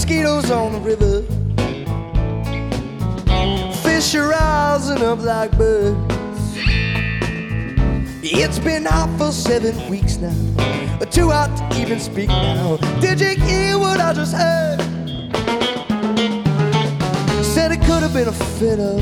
mosquitoes on the river, fish are rising up like birds. It's been hot for 7 weeks now, too hot to even speak now. Did you hear what I just heard? Said it could have been a fiddle,